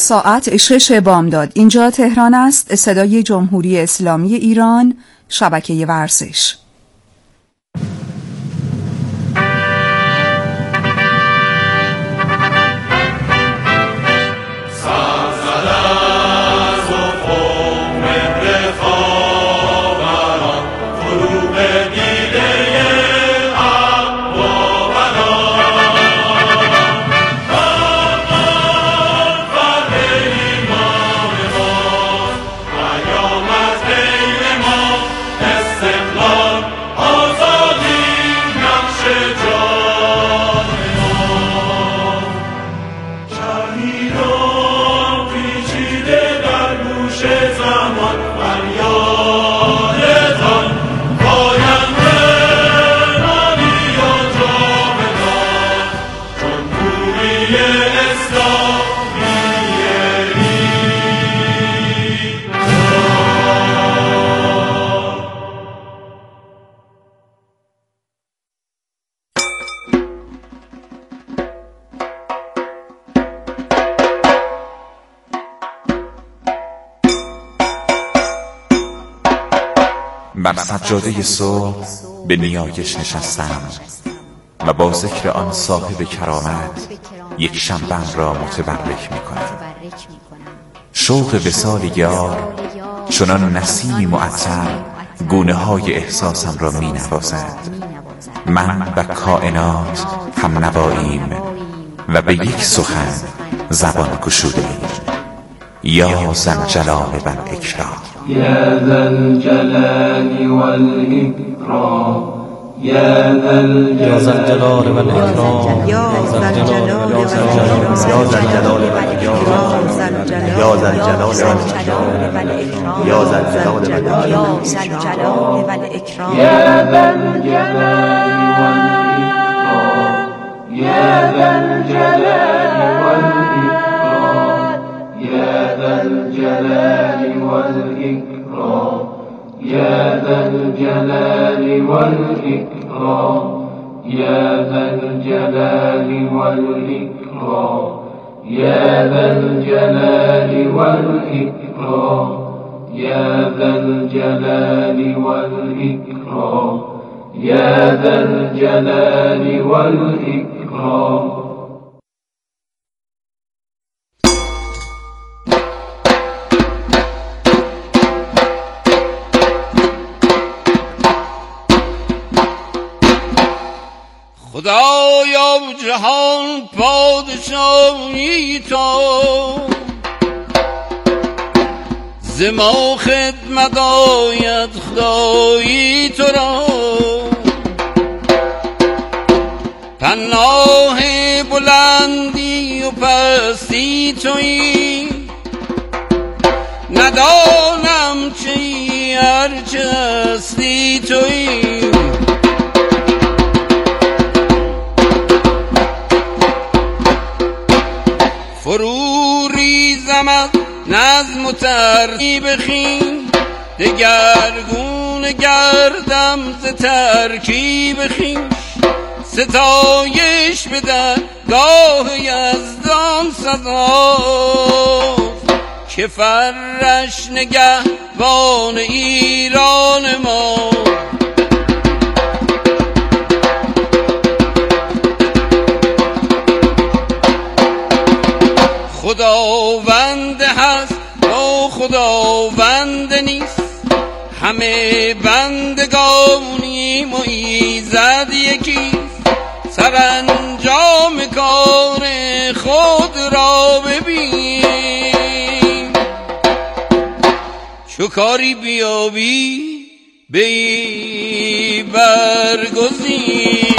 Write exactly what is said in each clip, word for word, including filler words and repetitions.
ساعت شش بامداد. اینجا تهران است. صدای جمهوری اسلامی ایران، شبکه ورزش. بر سجاده صبح به نیایش نشستم و با ذکر آن صاحب کرامت یک شنبه را متبرک می کنم. شوق وصال یار چنان نسیمی معطر گونه های احساسم را می نوازد. من و کائنات هم نواییم و به یک سخن زبان گشوده ایم. یا ذوالجلال و الاکرام، یا ذا الجلال والإکرام، یا ذا الجلال والإکرام، یا ذا الجلال والإکرام، یا ذا الجلال والإکرام، یا ذا الجلال والإکرام، یا ذا الجلال والإکرام، یا ذا الجلال والإکرام، یا ذا الجلال والإکرام، يا ذا الجلال والإكرام، يا ذا الجلال والإكرام، يا ذا الجلال والإكرام، يا ذا الجلال والإكرام، يا ذا الجلال والإكرام، يا ذا الجلال والإكرام. خدایا جهان پادشاهی تو، ز ما خدمت آید خدایی تو را. پناه بلندی و پستی تویی، ندانم چی هرچه هستی تویی. فرو ریزم از نظم و ترتیب خویش، دگرگون گردم ز ترکیب خویش. ستایش به درگاه یزدان سزاست، که فرش نگهبان ایران ما. خداوند هست و خداوند نیست، همه بندگانیم و ایزد یکیست. سرانجام کار خود را ببین، چو کاری بیابی بی برگزین.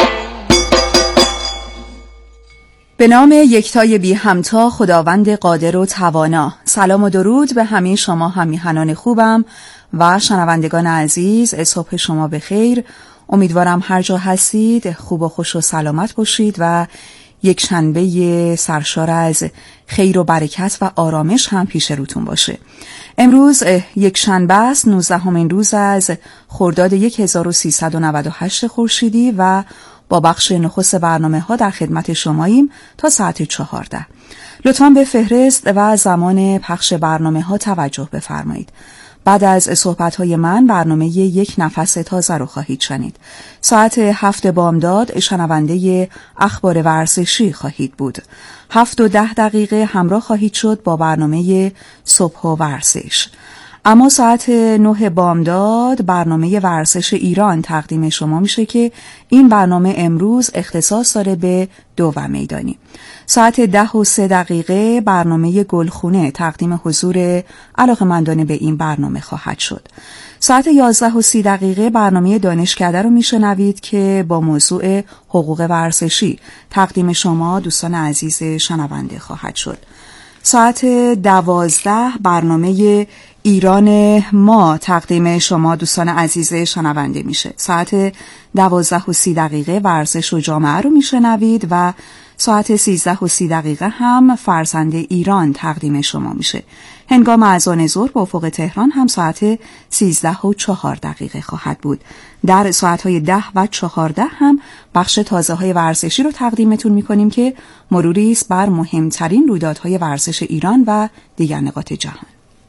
به نام یکتای بی همتا، خداوند قادر و توانا. سلام و درود به همه شما همیهنان خوبم و شنوندگان عزیز. صبح شما بخیر. امیدوارم هر جا هستید خوب و خوش و سلامت باشید و یک شنبه سرشار از خیر و برکت و آرامش هم پیش روتون باشه. امروز یک شنبه است، نوزدهمین روز از خرداد هزار و سیصد و نود و هشت خورشیدی و با بخش نخست برنامه ها در خدمت شماییم تا ساعت چهارده. لطفاً به فهرست و زمان پخش برنامه ها توجه بفرمایید. بعد از صحبت‌های من برنامه یک نفس تازه رو خواهید شنید. ساعت هفت بامداد شنونده اخبار ورزشی خواهید بود. هفت و ده دقیقه همراه خواهید شد با برنامه صبح و ورزش. اما ساعت نه بامداد برنامه ورزش ایران تقدیم شما میشه که این برنامه امروز اختصاص داره به دو میدانی. ساعت ده و سه دقیقه برنامه گلخونه تقدیم حضور علاقه‌مندان به این برنامه خواهد شد. ساعت یازده و سی دقیقه برنامه دانشکده رو میشنوید که با موضوع حقوق ورزشی تقدیم شما دوستان عزیز شنونده خواهد شد. ساعت دوازده برنامه ایران ما تقدیم شما دوستان عزیز شنونده میشه. ساعت دوازده و سی دقیقه ورزش و جامعه رو میشنوید و ساعت سیزده و سی دقیقه هم فرزند ایران تقدیم شما میشه. هنگام اذان ظهر با افق تهران هم ساعت سیزده و چهار دقیقه خواهد بود. در ساعتهای ده و چهارده هم بخش تازه های ورزشی رو تقدیمتون میکنیم که مروری است بر مهمترین رویدادهای ورزش ایران و دیگر نقاط جهان.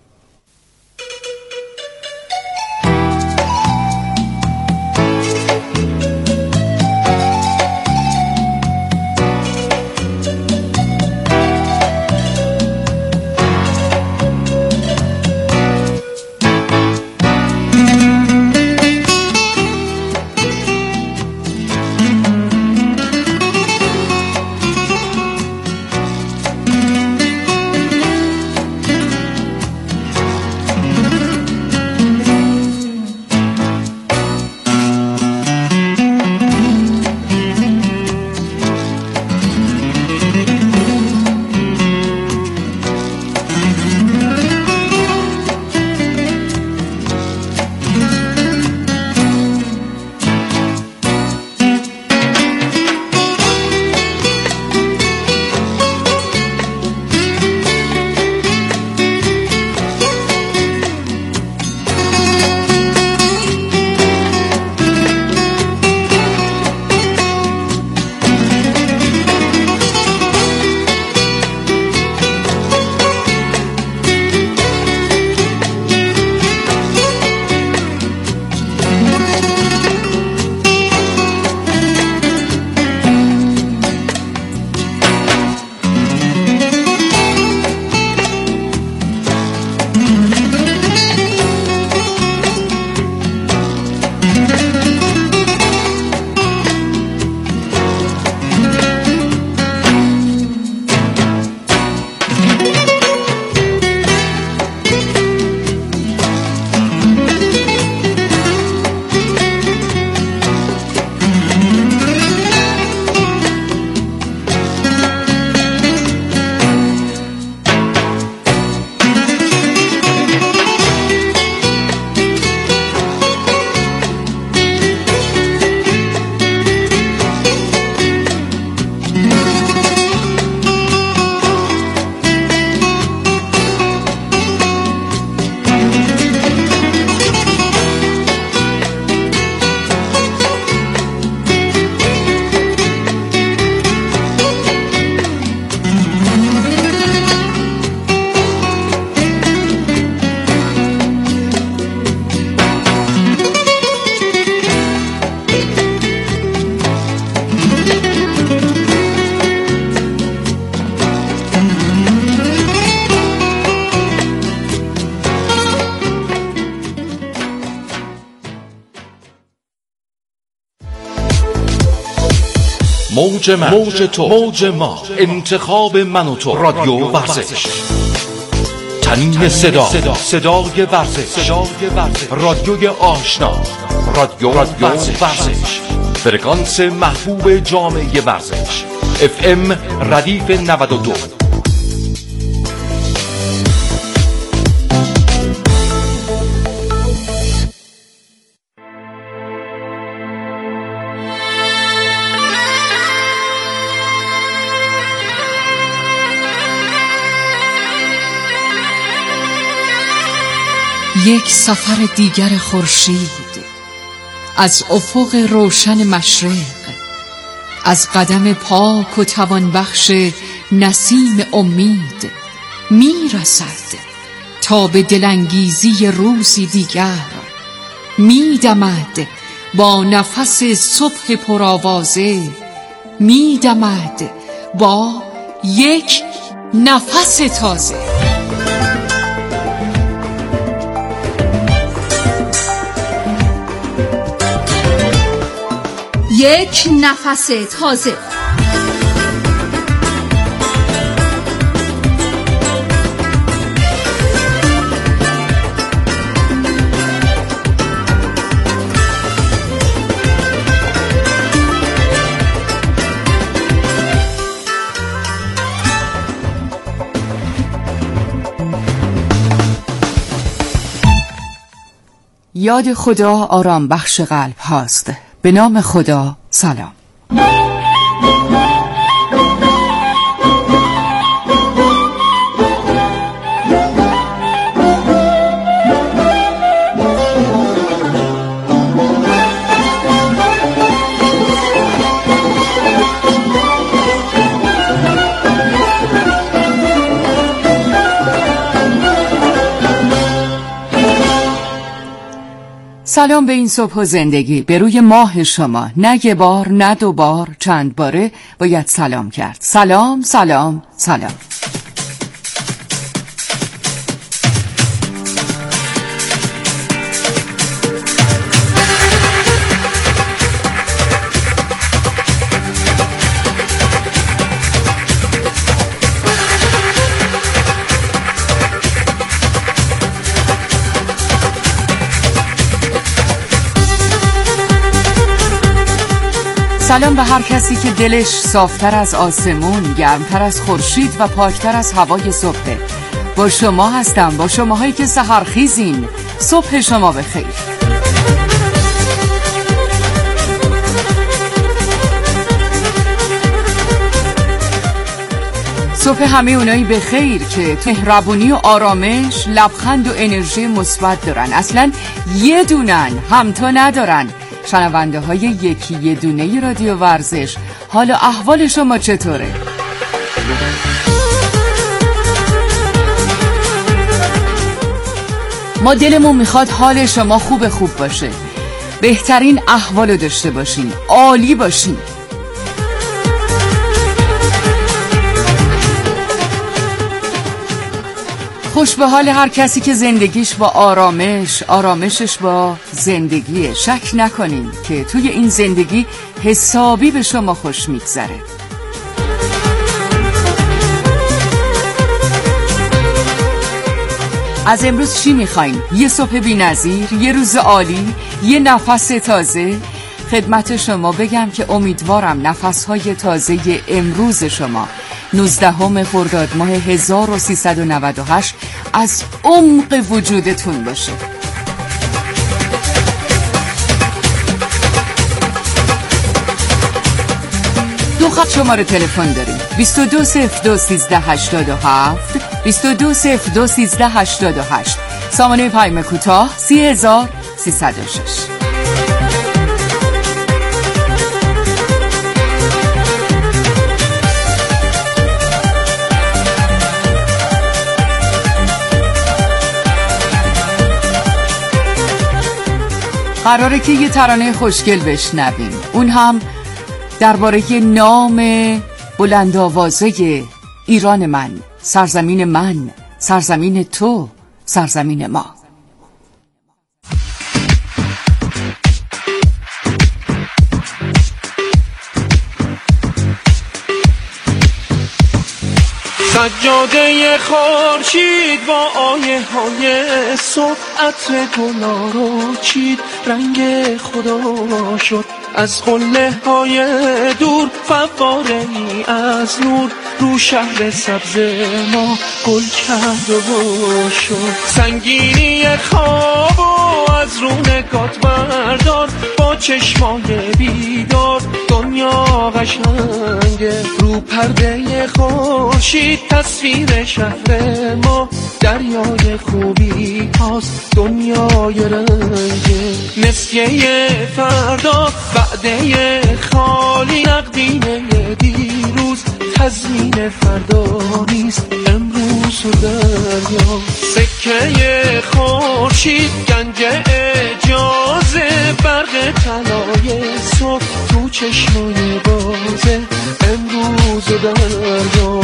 موج من، موج تو، موج ما، انتخاب من و تو، رادیو ورزش، تنین صدا، صدا، صدای ورزش، صدای ورزش، رادیوی آشنا، رادیو ورزش، فرکانس محبوب جامعه ورزش، اف ام ردیف نود و دو. یک سفر دیگر خورشید از افق روشن مشرق، از قدم پاک و توانبخش نسیم امید میرسد تا به دلانگیزی روزی دیگر. میدمد با نفس صبح پرآوازه، میدمد با یک نفس تازه. یک نفس تازه. یاد خدا آرام بخش قلب هاست. به نام خدا سلام. سلام به این صبح و زندگی، به روی ماه شما. نه یه بار، نه دو بار، چند باره باید سلام کرد. سلام سلام سلام. سلام به هر کسی که دلش صافتر از آسمون، گرمتر از خورشید و پاکتر از هوای صبحه. با شما هستم، با شماهایی که سحرخیزین. صبح شما بخیر. صبح همه اونایی بخیر که مهربونی و آرامش، لبخند و انرژی مثبت دارن. اصلا یه دونن، همتا ندارن. شنونده های یکی یه دونه رادیو ورزش، حالا احوال شما چطوره؟ ما دلمون میخواد حال شما خوب خوب باشه، بهترین احوالو داشته باشین، عالی باشین. خوش به حال هر کسی که زندگیش با آرامش، آرامشش با زندگیه. شک نکنین که توی این زندگی حسابی به شما خوش میگذره. از امروز چی میخواین؟ یه صبح بی نظیر، یه روز عالی، یه نفس تازه. خدمت شما بگم که امیدوارم نفسهای تازه امروز شما نوزدهم خرداد ماه هزار و سیصد و نود و هشت از عمق وجودتون باشه. دو خط شماره تلفن داریم: بیست و دو صفر دو سیزده هشتاد و هفت بیست و دو صفر دو سیزده هشتاد و هشت. سامانه پیام کوتاه سی هزار سیصد و شش. قراره که یه ترانه خوشگل بشنویم، اون هم درباره نام بلندآوازه ایران من، سرزمین من، سرزمین تو، سرزمین ما. سجاده خورشید با آیه های صبح، عطر گلا رو چید، رنگ خدا شد از قله های دور، فواره ای از نور رو شهر سبز ما گل کرد و شد. سنگینی خواب و از رو نگات بردار، با چشمای بیدار دنیا قشنگه. رو پرده خورشید تصویر شهر ما، دریای خوبی هاست دنیای رنگه. نسیه فردا وعده خالی، نقدینه دیروز تضمین فردا نیست. امروز و دریا سکه خورشید، گنج اجازه، برق طلای صبح تو چشمای بازه. امروز و دریا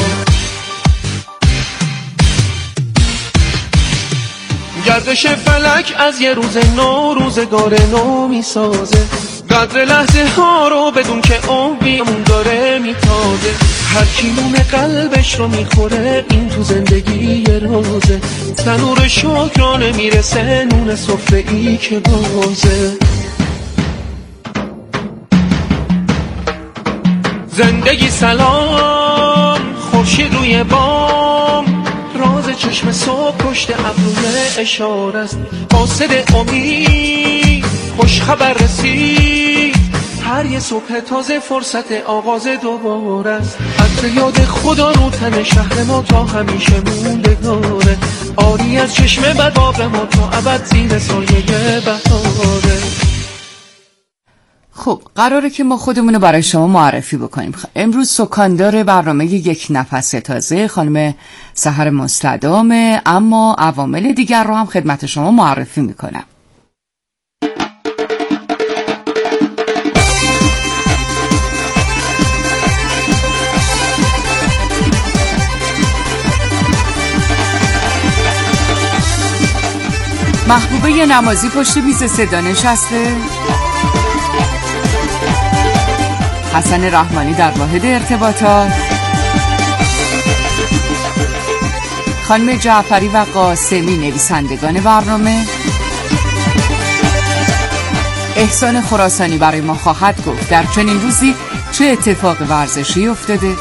گردش فلک از یه روز نو روزگار نو میسازه. قدر لحظه ها رو بدون که عمریمون داره میتازه. هر کی نون قلبش رو میخوره این تو زندگی یه روزه. تنور شکرانه میرسه نون سفره ای که بازه. زندگی سلام، خورشید روی بام، راز چشم صبح پشت ابروی اشاره است. قاصد امید خوش خبر رسید، هر یه صبح تازه فرصت آغاز دوباره است. عطر یاد خدا رو تن شهر ما تا همیشه موندگاره. آری از چشم بد آب ما تا ابد زیر سایه بهاره. خب قراره که ما خودمونو برای شما معرفی بکنیم. امروز سکاندار برنامه یک نفس تازه خانم سحر مستدامه، اما عوامل دیگر رو هم خدمت شما معرفی میکنم. محبوبه نمازی پشت میز صدا نشسته. حسن رحمانی در واحد ارتباطات. خانم جعفری و قاسمی نویسندگان برنامه. احسان خراسانی برای ما خواهد گفت در چنین روزی چه اتفاق ورزشی افتاده.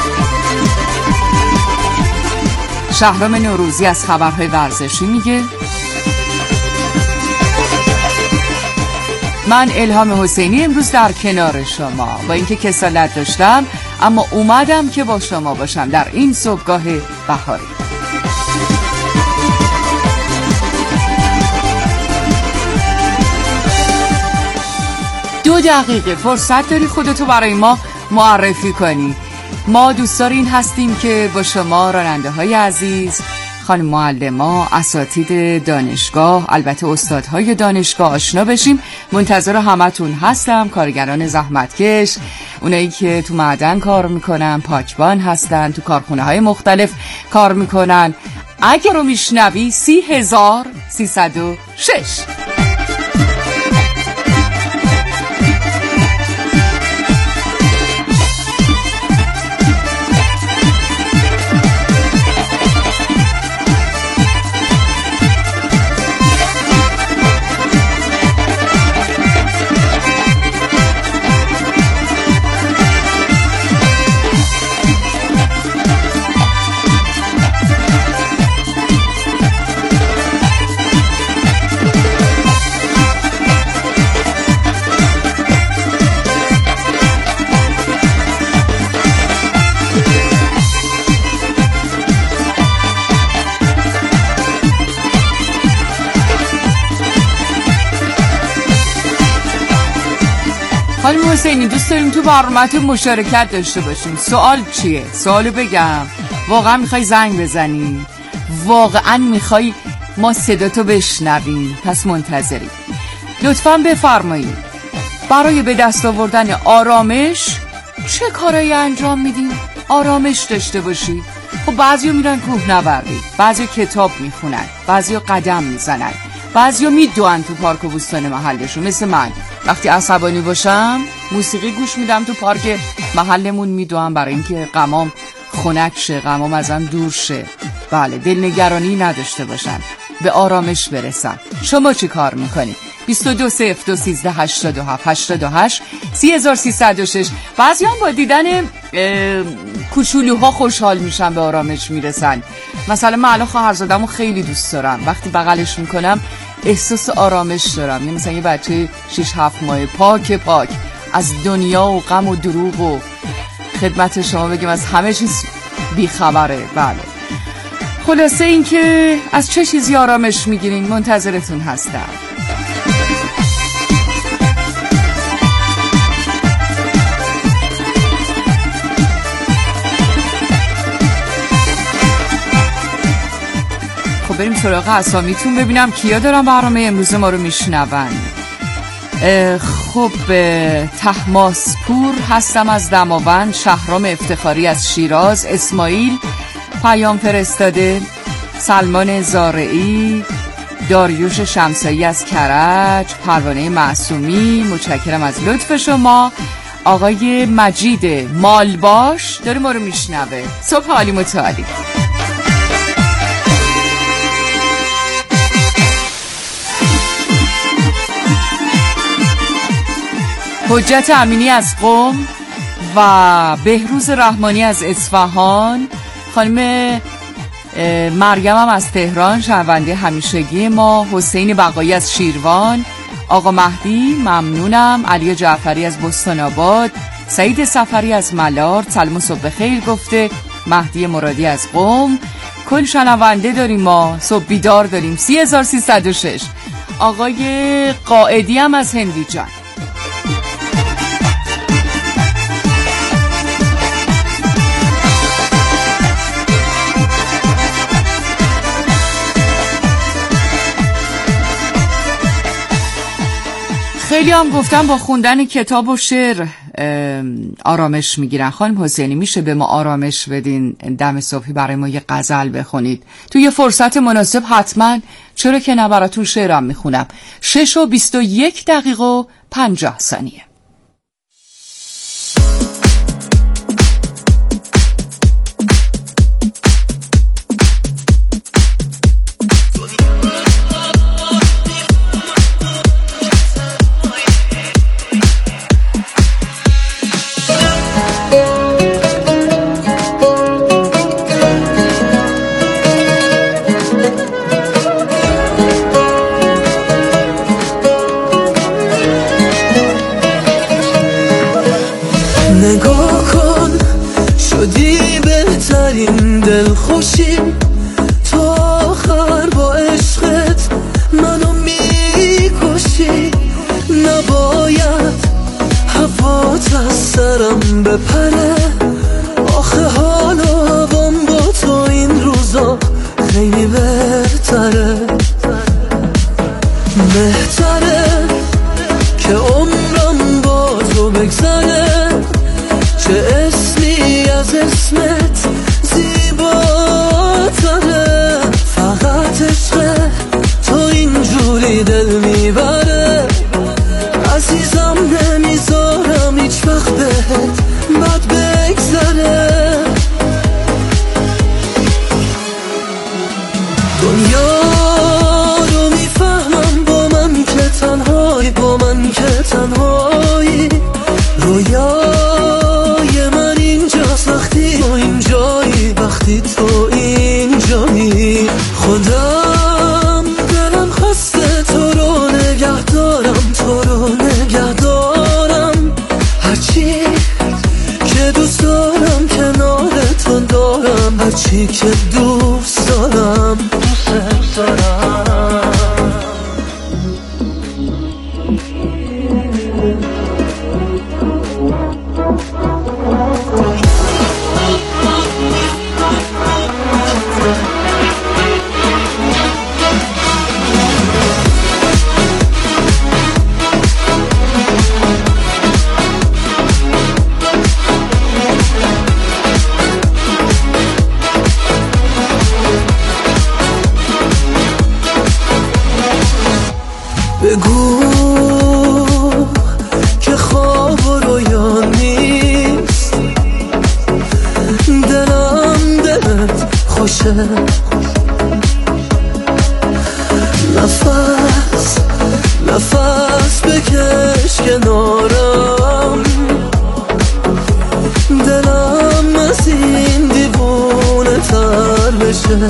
شهرام نوروزی از خبرهای ورزشی میگه. من الهام حسینی امروز در کنار شما، با اینکه کسالت داشتم اما اومدم که با شما باشم در این صبحگاه بهاری. دو دقیقه فرصت داری خودتو برای ما معرفی کنی. ما دوستدارین هستیم که با شما راننده های عزیز، خانم معلما، اساتید دانشگاه، البته استادهای دانشگاه آشنا بشیم. منتظر همتون هستم. کارگران زحمتکش، اونایی که تو معدن کار میکنن، پاکبان هستن، تو کارخونه های مختلف کار میکنن. اگر رو میشنوی سی هزار سیصد و شش. خانم حسینی دوست داریم تو برنامه‌تون مشارکت داشته باشیم. سوال چیه؟ سوالو بگم. واقعا میخوای زنگ بزنی؟ واقعا میخوای ما صداتو بشنویم؟ پس منتظریم. لطفاً بفرمایید برای به دست آوردن آرامش چه کارایی انجام میدین؟ آرامش داشته باشی. خب بعضیو میرن کوهنوردی، بعضیو کتاب میخونن، بعضیو قدم میزنن، بعضیو میدوئن تو پارک و بوستان محلشون. مثل من وقتی عصبانی باشم موسیقی گوش میدم، تو پارک محلمون میدوئم برای اینکه غمام خنک شه، غمام ازم دور شه. بله، دلنگرانی نداشته باشم، به آرامش برسم. شما چی کار میکنی؟ بیست و دو صفر دو سیزده هشتاد و هفت هشتاد و هشت سی هزار سیصد و شش. بعضی هم با دیدن کوچولوها خوشحال میشن، به آرامش میرسن. مثلا من الان خواهرزادمو خیلی دوست دارم، وقتی بغلش میکنم احساس آرامش دارم. یعنی مثلا یه بچه شش هفت ماه پاک پاک از دنیا و غم و دروغ و خدمت شما بگم از همه چیز بیخبره. بله، خلاصه این که از چه چیزی آرامش میگیرین منتظرتون هستم. بریم سراغ اسامیتون ببینم کیا دارن برنامه امروز ما رو میشنون. خب طهماسپور هستم از دماوند، شهرام افتخاری از شیراز، اسماعیل پیام فرستاده، سلمان زارعی، داریوش شمسایی از کرج، پروانه معصومی متشکرم از لطف شما. آقای مجید مالباش داره ما رو میشنوه. صبح عالی متعالی. حجت امینی از قم و بهروز رحمانی از اصفهان، خانم مریم هم از تهران شنونده همیشگی ما، حسین بقایی از شیروان، آقا مهدی ممنونم، علی جعفری از بستان آباد، سعید سفری از ملار سلام و صبح خیر گفته، مهدی مرادی از قم. کل شنونده داریم ما، صبح بیدار داریم سی هزار و سیصد و شش. آقای قائدی هم از هندیجان. خیلی هم گفتم با خوندن کتاب و شعر آرامش میگیرن. خانم حسینی میشه به ما آرامش بدین، دم صبحی برای ما یه غزل بخونید تو یه فرصت مناسب؟ حتما، چرا که نه، براتون شعرم میخونم. شش و بیست و یک دقیقه و پنجاه ثانیه. نگاه کن شدی بهترین دلخوشیم، تو آخر با عشقت منو میکشی. نباید هوات از سرم بپره، آخه حال و هوام با تو این روزا خیلی بهتره. بهتره که عمرم با تو بگذره، چه اسمی از اسمت زیباتره. فقط عشق تو اینجوری دل میبره، عزیزم نمیذارم هیچ وقت بهت بد بگذره. دنیا رو میفهمم با من که تنهایی، با من که تنهایی. رویای من اینجاست وقتی تو اینجایی، وقتی تو اینجایی. خودم دلم خواسته تو رو نگه دارم، تو رو نگه دارم. هرچی که دوست دارم کنار تو دارم، هرچی که دوست دارم دوست دارم. بگو که خواب و رویا نیست، دلم دلت خوشه. نفس نفس بکش کنارم، دلم از این دیوونه تر بشه.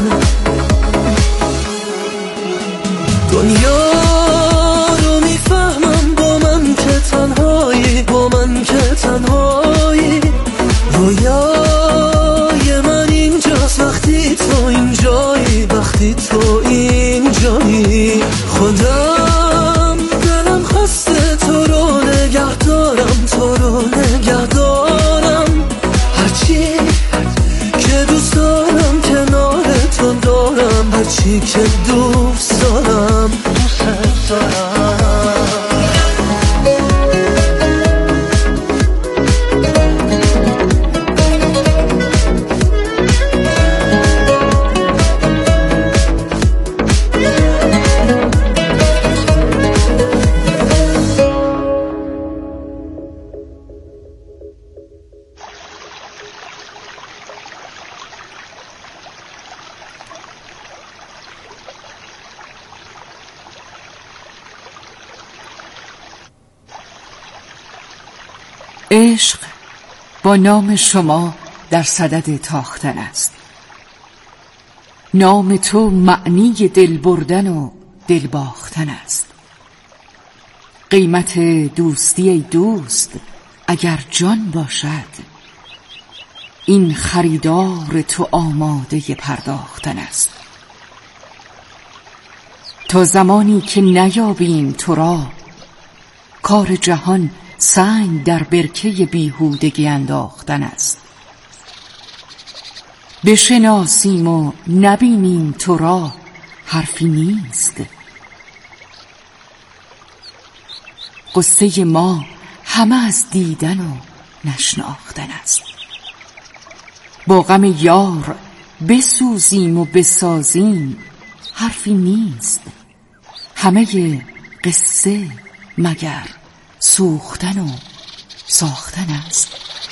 دنیا رو میفهمم با من که تنهایی، با من که تنهایی. رویای من اینجاست وقتی تو اینجایی، وقتی تو اینجایی. خودم دلم خواسته تو رو نگه دارم، تو رو نگه دارم. هرچی که دوست دارم کنار تو دارم، وقتی که دوست دارم دوست دارم. عشق با نام شما در صدد تاختن است. نام تو معنی دل بردن و دل باختن است. قیمت دوستی ای دوست اگر جان باشد، این خریدار تو آماده پرداختن است. تا زمانی که نیابیم تو را، کار جهان سنگ در برکه بیهودگی انداختن است. بشناسیم و نبینیم تو را، حرفی نیست. قصه ما همه از دیدن و نشناختن است. با غم یار بسوزیم و بسازیم، حرفی نیست. همه قصه مگر سوختن و ساختن است.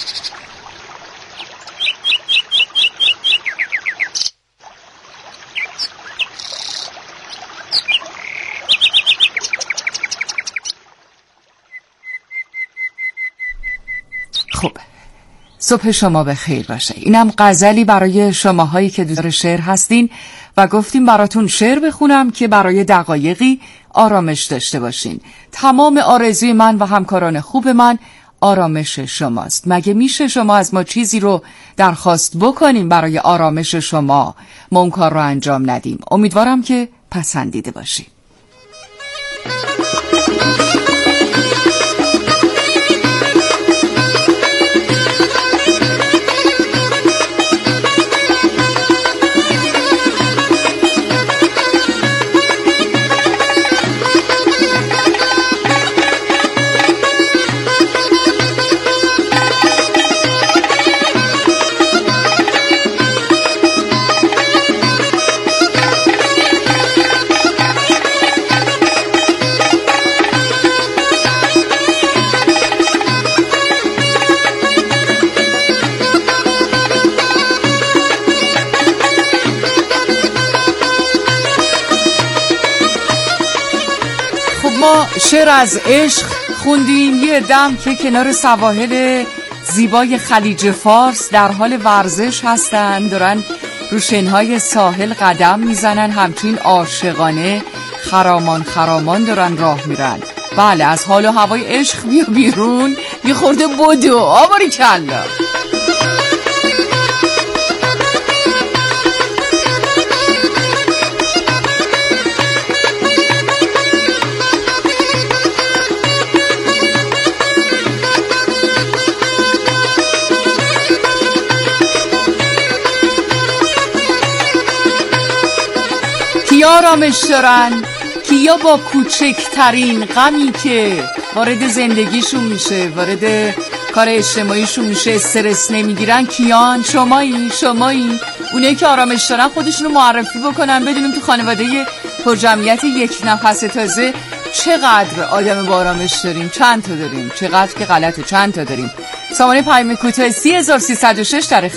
خب، صبح شما به خیر باشه. اینم غزلی برای شماهایی که دوست شعر هستین و گفتیم براتون شعر بخونم که برای دقایقی آرامش داشته باشین. تمام آرزوی من و همکاران خوب من آرامش شماست. مگه میشه شما از ما چیزی رو درخواست بکنیم برای آرامش شما ما اون کار رو انجام ندیم؟ امیدوارم که پسندیده باشید. ما شعر از عشق خوندیم. یه دم که کنار سواحل زیبای خلیج فارس در حال ورزش هستن، دارن رو شنهای ساحل قدم میزنن، همچین عاشقانه خرامان خرامان دارن راه میرن. بله، از حال و هوای عشق بیا بیرون، یه خورده بدو. آباری کلا. کیا آرامش دارن؟ کیا با کوچکترین غمی که وارد زندگیشون میشه، وارد کار اجتماعیشون میشه، استرس نمیگیرن؟ کیان؟ شمایی؟ شمایی؟ اونایی که آرامش دارن خودشونو معرفی بکنن، بدونیم تو خانواده پرجمعیت یک نفس تازه چقدر آدم با آرامش داریم. چند تا داریم؟ چقدر که غلطه، چند تا داریم؟ سامانه پیام کوتاه سی هزار و سیصد و شش در